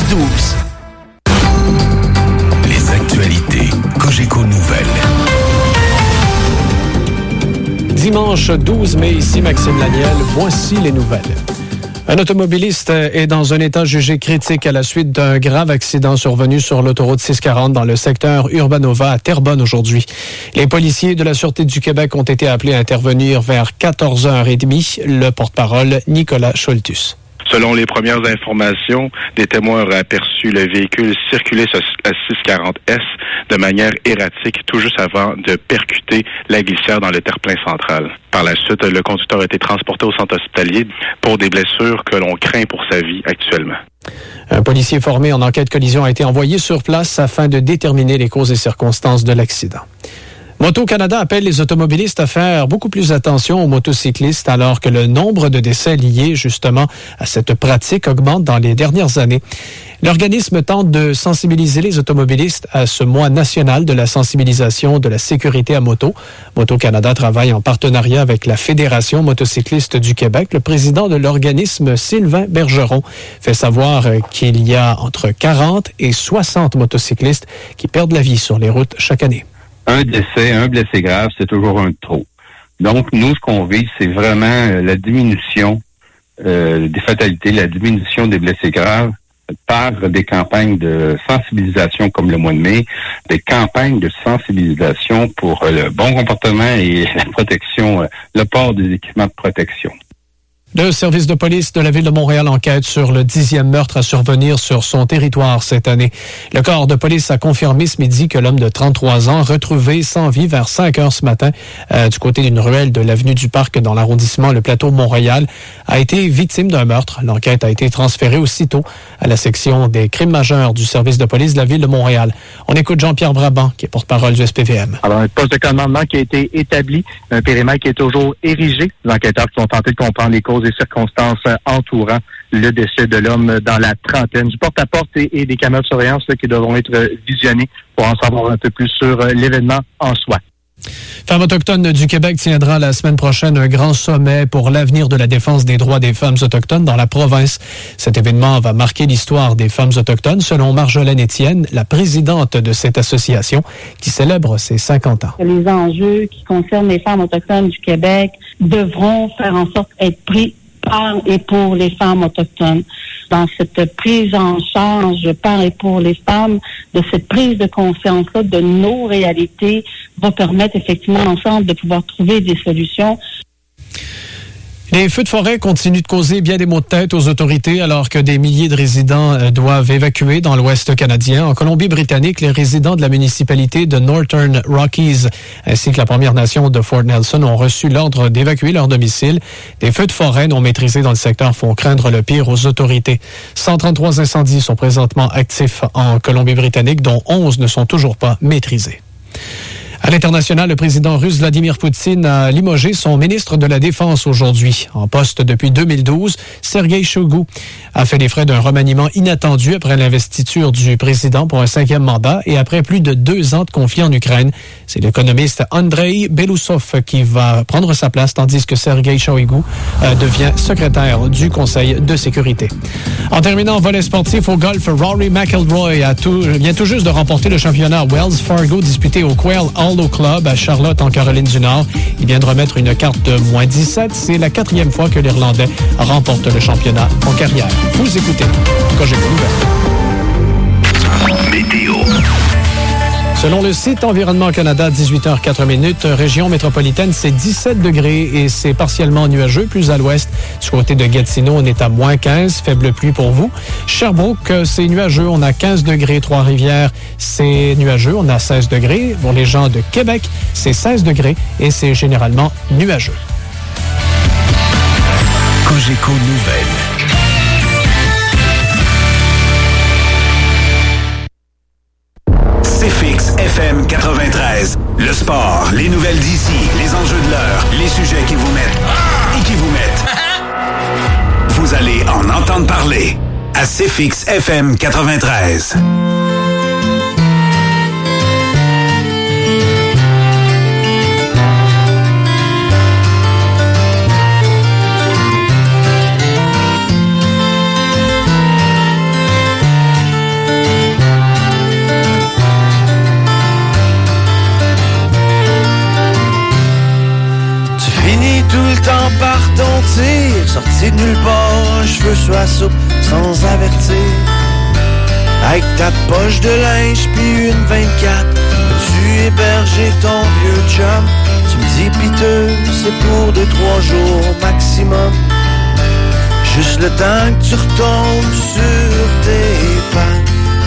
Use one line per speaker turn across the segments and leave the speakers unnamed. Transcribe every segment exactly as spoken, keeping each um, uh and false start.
douze. Les actualités Cogeco Nouvelles.
Dimanche douze mai, ici Maxime Laniel, voici les nouvelles. Un automobiliste est dans un état jugé critique à la suite d'un grave accident survenu sur l'autoroute six cent quarante dans le secteur Urbanova à Terrebonne aujourd'hui. Les policiers de la Sûreté du Québec ont été appelés à intervenir vers quatorze heures trente. Le porte-parole, Nicolas Scholtus.
Selon les premières informations, des témoins auraient aperçu le véhicule circuler à six cent quarante S de manière erratique tout juste avant de percuter la glissière dans le terre-plein central. Par la suite, le conducteur a été transporté au centre hospitalier pour des blessures que l'on craint pour sa vie actuellement.
Un policier formé en enquête collision a été envoyé sur place afin de déterminer les causes et circonstances de l'accident. Moto-Canada appelle les automobilistes à faire beaucoup plus attention aux motocyclistes alors que le nombre de décès liés justement à cette pratique augmente dans les dernières années. L'organisme tente de sensibiliser les automobilistes à ce mois national de la sensibilisation de la sécurité à moto. Moto-Canada travaille en partenariat avec la Fédération motocycliste du Québec. Le président de l'organisme, Sylvain Bergeron, fait savoir qu'il y a entre quarante et soixante motocyclistes qui perdent la vie sur les routes chaque année.
Un décès, un blessé grave, c'est toujours un de trop. Donc, nous, ce qu'on vise, c'est vraiment la diminution euh, des fatalités, la diminution des blessés graves par des campagnes de sensibilisation comme le mois de mai, des campagnes de sensibilisation pour le bon comportement et la protection, euh, le port des équipements de protection.
Le service de police de la Ville de Montréal enquête sur le dixième meurtre à survenir sur son territoire cette année. Le corps de police a confirmé ce midi que l'homme de trente-trois ans, retrouvé sans vie vers cinq heures ce matin euh, du côté d'une ruelle de l'avenue du Parc dans l'arrondissement Le Plateau-Montréal, a été victime d'un meurtre. L'enquête a été transférée aussitôt à la section des crimes majeurs du service de police de la Ville de Montréal. On écoute Jean-Pierre Brabant, qui est porte-parole du S P V M.
Alors, un poste de commandement qui a été établi, un périmètre qui est toujours érigé. Les enquêteurs qui ont tenté de comprendre les causes et circonstances entourant le décès de l'homme dans la trentaine. Du porte-à-porte et, et des caméras de surveillance là, qui devront être visionnées pour en savoir un peu plus sur euh, l'événement en soi.
Femmes autochtones du Québec tiendra la semaine prochaine un grand sommet pour l'avenir de la défense des droits des femmes autochtones dans la province. Cet événement va marquer l'histoire des femmes autochtones, selon Marjolaine Étienne, la présidente de cette association qui célèbre ses cinquante ans.
Les enjeux qui concernent les femmes autochtones du Québec devront faire en sorte d'être pris par et pour les femmes autochtones. Dans cette prise en charge par et pour les femmes, de cette prise de conscience-là de nos réalités va permettre effectivement ensemble de pouvoir trouver des solutions.
Les feux de forêt continuent de causer bien des maux de tête aux autorités alors que des milliers de résidents doivent évacuer dans l'Ouest canadien. En Colombie-Britannique, les résidents de la municipalité de Northern Rockies ainsi que la Première Nation de Fort Nelson ont reçu l'ordre d'évacuer leur domicile. Des feux de forêt non maîtrisés dans le secteur font craindre le pire aux autorités. cent trente-trois incendies sont présentement actifs en Colombie-Britannique, dont onze ne sont toujours pas maîtrisés. À l'international, le président russe Vladimir Poutine a limogé son ministre de la Défense aujourd'hui. En poste depuis deux mille douze, Sergueï Shoigu a fait les frais d'un remaniement inattendu après l'investiture du président pour un cinquième mandat et après plus de deux ans de conflit en Ukraine. C'est l'économiste Andrei Belousov qui va prendre sa place, tandis que Sergueï Shoigu euh, devient secrétaire du Conseil de sécurité. En terminant, volet sportif au golf, Rory McIlroy a tout, vient tout juste de remporter le championnat Wells Fargo disputé au Quail Hollow Club à Charlotte, en Caroline du Nord. Il vient de remettre une carte de moins dix-sept. C'est la quatrième fois que l'Irlandais remporte le championnat en carrière. Vous écoutez Cogeco Nouvelles.
Météo.
Selon le site Environnement Canada, dix-huit heures quatre minutes, région métropolitaine, c'est dix-sept degrés et c'est partiellement nuageux. Plus à l'ouest, du côté de Gatineau, on est à moins quinze, faible pluie pour vous. Sherbrooke, c'est nuageux, on a quinze degrés. Trois-Rivières, c'est nuageux, on a seize degrés. Pour les gens de Québec, c'est seize degrés et c'est généralement nuageux.
Cogeco Nouvelles. C F X F M quatre-vingt-treize. Le sport, les nouvelles d'ici, les enjeux de l'heure, les sujets qui vous mettent et qui vous mettent. Vous allez en entendre parler à C F X F M quatre-vingt-treize.
partir, sorti de nulle part, un cheveu sur la soupe, sans avertir. Avec ta poche de linge puis une vingt-quatre, tu héberger ton vieux chum. Tu me dis piteux, c'est pour deux, trois jours maximum. Juste le temps que tu retombes sur tes pas.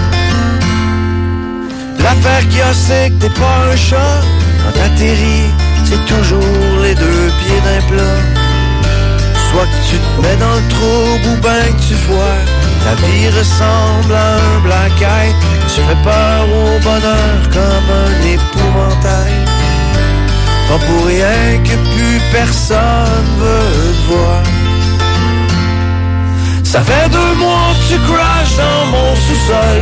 L'affaire qu'il y a, c'est que t'es pas un chat. Quand t'atterris, c'est toujours les deux pieds d'un plat. Soit que tu te mets dans le trouble ou ben que tu foires. Ta vie ressemble à un black eye. Tu fais peur au bonheur comme un épouvantail. Pas pour rien que plus personne veut te voir. Ça fait deux mois que tu crashes dans mon sous-sol.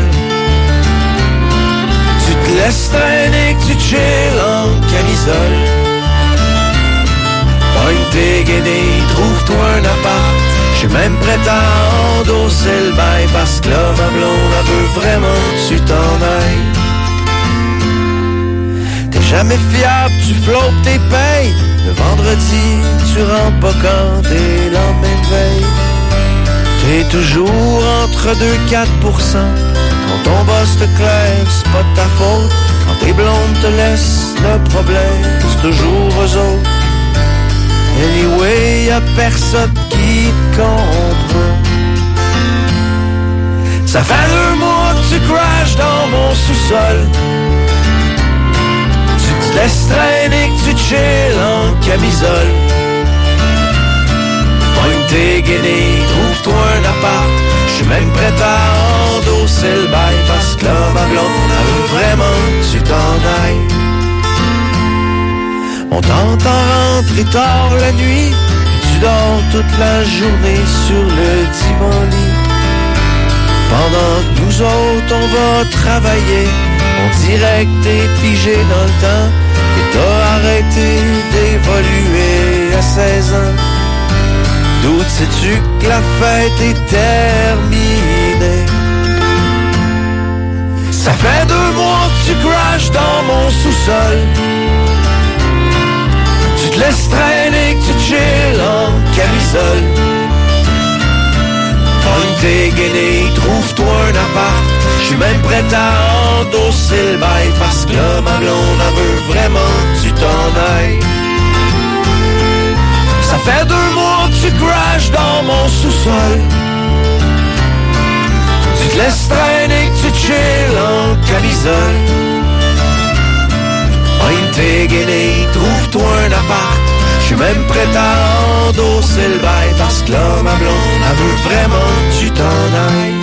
Tu te laisses traîner, que tu chill en camisole. Pogne tes guenilles, trouve-toi un appart. J'suis même prêt à endosser le bail. Parce que là, ma blonde, elle veut vraiment que tu t'en ailles. T'es jamais fiable, tu flottes tes payes. Le vendredi, tu rentres pas quand t'es lendemain de veille. T'es toujours entre deux et quatre pour cent. Quand ton boss te claire, c'est pas de ta faute. Quand tes blondes te laissent, le problème, c'est toujours eux autres. Anyway, y'a personne qui te comprend. Ça fait deux mois que tu crashes dans mon sous-sol. Tu te laisses traîner, que tu chill en camisole. Pogne tes guenilles, trouve-toi un appart. J'suis même prêt à endosser le bail. Parce que là, ma blonde, elle veut vraiment que tu t'en ailles. On t'entend rentrer tard la nuit. Tu dors toute la journée sur le divan-lit. Pendant que nous autres, on va travailler. On dirait que t'es figé dans le temps. Et t'as arrêté d'évoluer à seize ans. D'où sais-tu que la fête est terminée? Ça fait deux mois que tu crashes dans mon sous-sol. Tu te laisses traîner, que tu chill en camisole. Pogne tes guenilles, trouve-toi un appart. J'suis même prêt à endosser le bail. Parce que là, ma blonde, elle veut vraiment que tu t'en ailles. Ça fait deux mois que tu crashes dans mon sous-sol. Tu te laisses traîner, que tu chill en camisole. Pogne tes guenilles, trouve-toi un appart. J'suis même prêt à endosser le bail. Parce que là, ma blonde, elle veut vraiment que tu t'en ailles.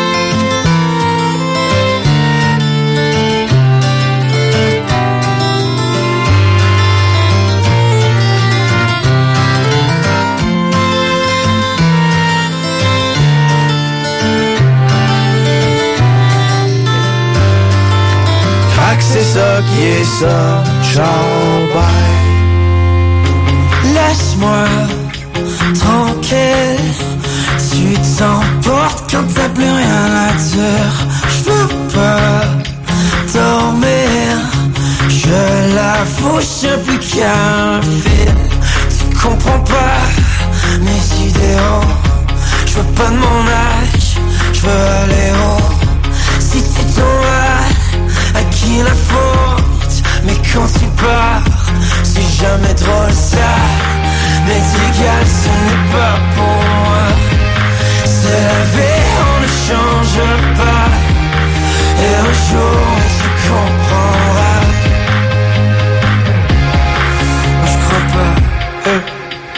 C'est ça qui est ça, ciao, bye.
Laisse-moi tranquille. Tu t'emportes quand t'as plus rien à dire. Je veux pas dormir. Je l'avoue, j'ai plus qu'un fil. Tu comprends pas mes idéaux. Je veux pas de mon âge, je veux aller haut. Si tu t'en vas, à qui la faute? Mais quand tu pars, c'est jamais drôle ça. Mais égal, ce n'est pas pour moi. C'est la vie, on ne change pas. Et un jour, tu comprendras. Moi je crois pas. euh.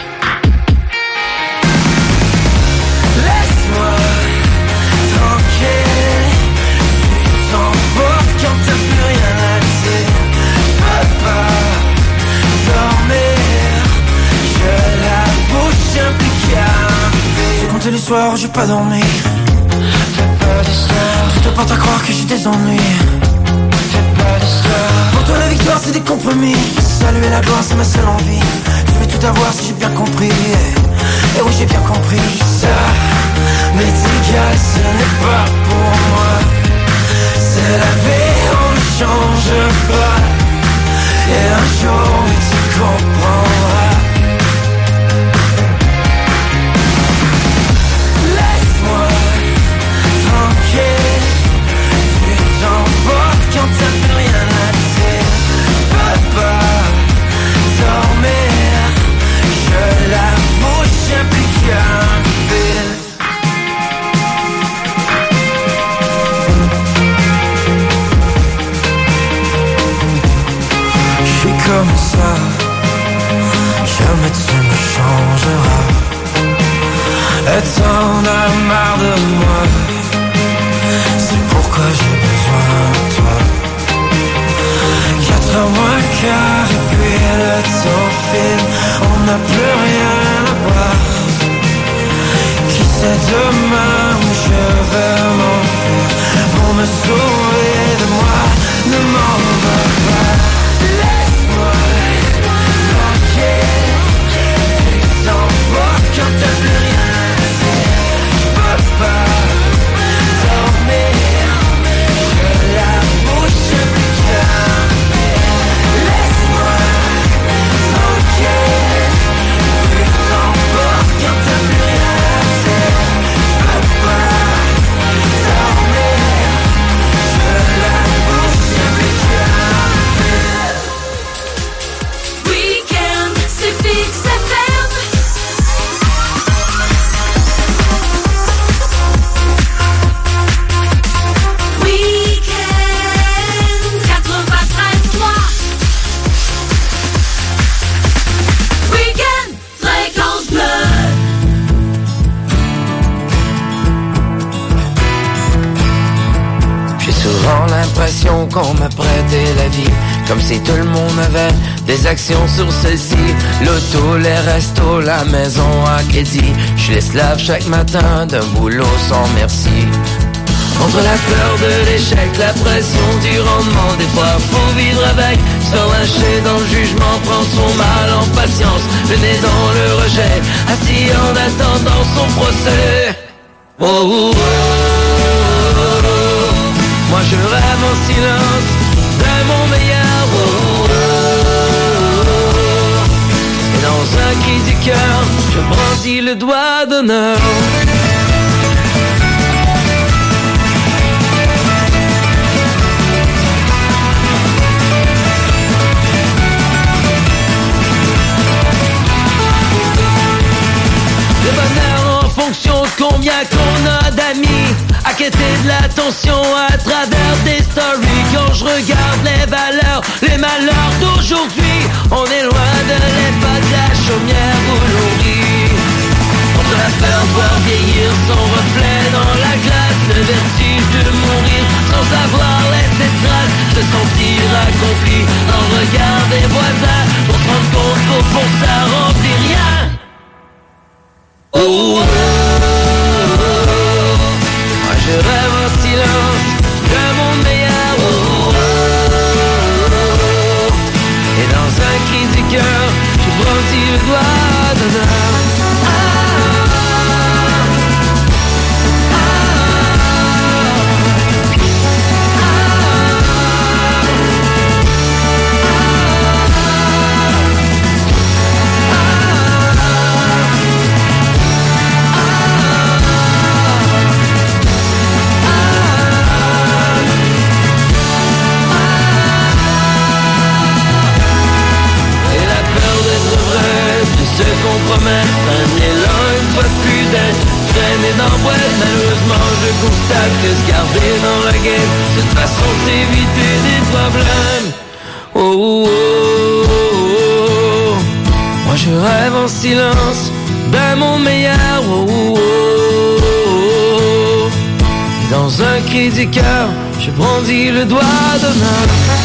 Laisse-moi tranquille. Tu t'emportes quand t'as plus rien à dire. Je veux pas dormir. Je l'avoue, j'ai un picard. J'ai compté les soirs, j'ai pas dormi. Tu te portes à croire que j'ai des ennuis. Pour toi la victoire c'est des compromis. Saluer la gloire c'est ma seule envie. Tu veux tout avoir si j'ai bien compris. Et oui j'ai bien compris ça. Mais égal ce n'est pas pour moi. C'est la vie, on ne change pas. Et un jour tu comprendras. plus rien à voir. Qui sait demain où je vais m'enfuir pour me sauver de moi. Ne m'en veux pas. Laisse-moi tranquille. Tu t'emportes quand t'as plus rien à dire. Je peux pas dormir. Je la bouche plus qu'un fer. Laisse-moi tranquille. Tu t'emportes quand t'as plus rien à dire. Je peux pas dormir. Je la bouche plus qu'un fer.
Week-end, c'est fixe F M. Week-end, quatre-vingt-treize trois. Week-end, fréquence bleue.
J'ai souvent l'impression qu'on m'a prêté la vie, comme si tout le monde avait des actions sur celle-ci. L'auto, les restos, la maison à crédit. Je suis l'esclave chaque matin d'un boulot sans merci. Entre la peur de l'échec, la pression du rendement, des fois faut vivre avec, se lâcher dans le jugement, prendre son mal en patience, le nez dans le rejet, assis en attendant son procès. Oh, oh, oh, oh, oh. Moi je rêve en silence de mon meilleur. Oh, oh, oh, oh. Et dans un cri du cœur, je brandis le doigt d'honneur. Le bonheur en fonction de combien qu'on a d'amis, à quêter de l'attention à travers des stories. Quand je regarde les valeurs, les malheurs d'aujourd'hui, on est loin de l'époque de la chaumière où l'on rit. Entre la peur de voir vieillir son reflet dans la glace, le vertige de mourir sans avoir laissé de traces, se sentir accompli dans le regard des voisins, pour se rendre compte qu'au fond ça remplit rien. Oh, oh, oh, oh. Moi je rêve en silence de mon meilleur. Oh, oh, oh. Et dans un cri du cœur, je brandis le doigt d'honneur. Ah, ah, se compromettre, un élan une fois de plus d'être traîné dans la boîte. Malheureusement je constate que se garder dans la game, c'est une façon d'éviter des problèmes. Oh, oh, oh, oh. Moi je rêve en silence d'un monde meilleur. Oh, oh, oh, oh. Et dans un cri du cœur, je brandis le doigt d'honneur.